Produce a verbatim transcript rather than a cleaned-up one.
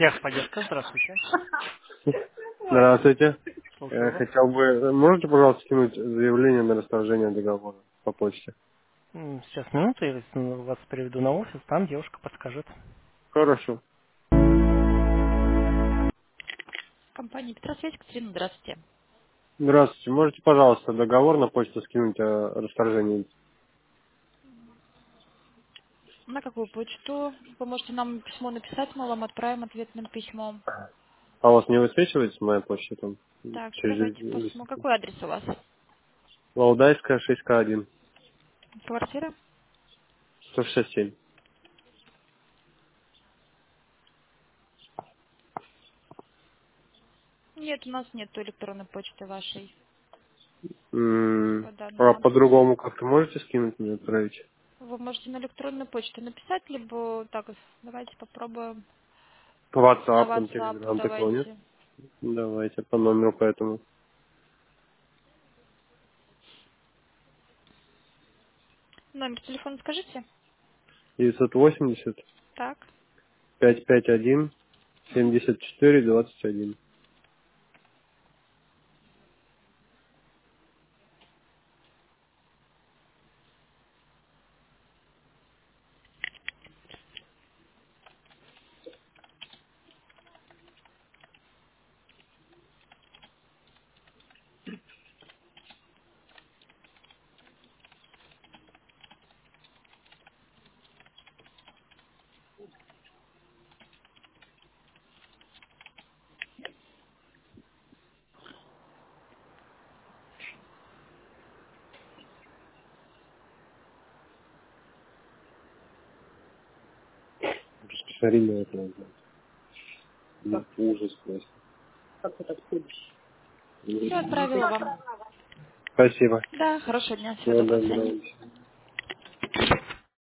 Техподдержка, здравствуйте. Здравствуйте. Слушаю Э, вас. Хотел бы... Можете, пожалуйста, скинуть заявление на расторжение договора по почте? М, Сейчас минуту, я вас переведу на офис, там девушка подскажет. Хорошо. Компания Петросвязь, Екатерина, здравствуйте. Здравствуйте. Можете, пожалуйста, договор на почту скинуть о расторжении? На какую почту? Вы можете нам письмо написать, мы вам отправим ответным письмом. А у вас не высвечивается моя почта там? Так, Через давайте посмотрим. Какой адрес у вас? Валдайская, шесть ка один, Квартира? сто шестьдесят семь. Нет, у нас нет электронной почты вашей М, по данному А адресу. по-другому как-то можете скинуть мне, отправить? Вы можете на электронную почту написать, либо так, давайте попробуем По на WhatsApp, там, WhatsApp, Telegram такого нет? давайте. Давайте, по номеру поэтому. Номер телефона скажите? девятьсот восемьдесят, Так. пятьсот пятьдесят один, Мгм. семьдесят четыре, двадцать один. Посмотри на это. Ну, ужас просто. Все отправила вам. Спасибо. Да, хорошего дня, всего Всего доброго, до свидания. доброго.